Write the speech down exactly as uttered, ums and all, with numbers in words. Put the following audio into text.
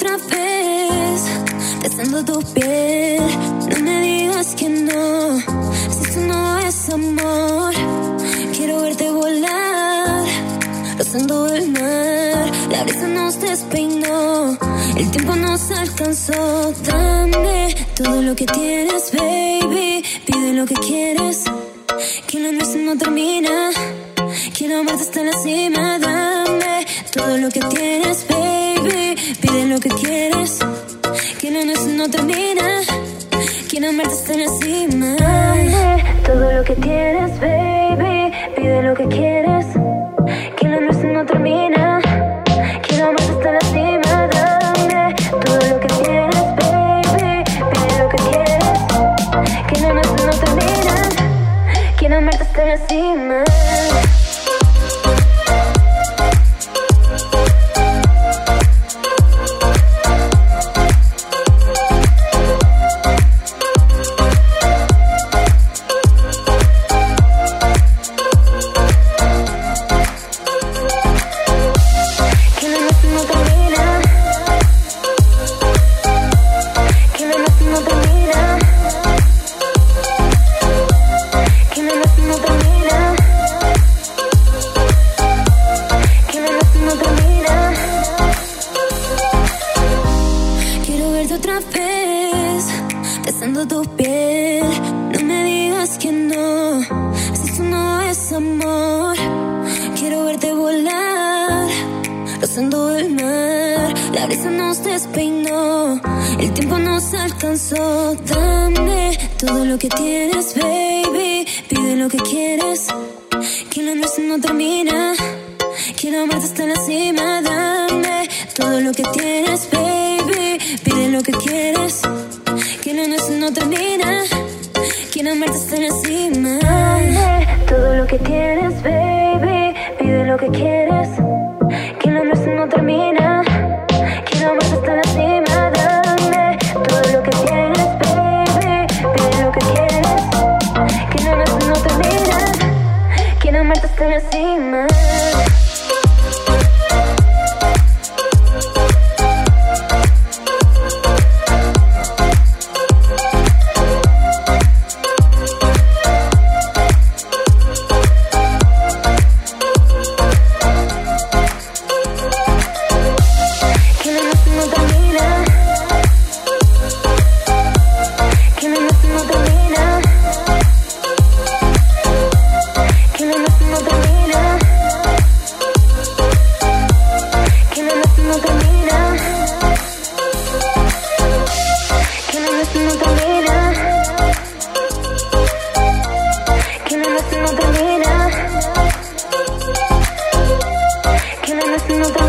otra vez, besando tu piel. No me digas que no, si eso no es amor. Quiero verte volar, rozando el mar. La brisa nos despeinó, el tiempo nos alcanzó. Dame todo lo que tienes, baby. Pide lo que quieres, que la noche no termina. Quiero amarte hasta la cima. Dame todo lo que tienes, baby. Pide lo que quieres, que la noche no termina. Quiero amarte hasta la cima. Dame todo lo que tienes, baby. Pide lo que quieres, que la noche no termina. Quiero amarte hasta la cima. Dame todo lo que tienes, baby. Pide lo que quieres, que la noche no termina. Quiero amarte hasta la cima. Otra vez, besando tu piel. No me digas que no, si eso no es amor. Quiero verte volar, rozando el mar. La brisa nos despeinó, el tiempo nos alcanzó. Dame todo lo que tienes, baby. Pide lo que quieres, que la noche no termina. Quiero amarte hasta la cima. Dame todo lo que tienes, baby. Pide lo que quieres, que la noche no termina. Quiero amarte hasta la cima. Dame todo lo que tienes, baby. Pide lo que quieres, que la noche no termina. Quiero amarte hasta la cima. Dame todo lo que tienes, baby. Pide lo que quieres, que la noche no termina. Quiero amarte hasta la cima. No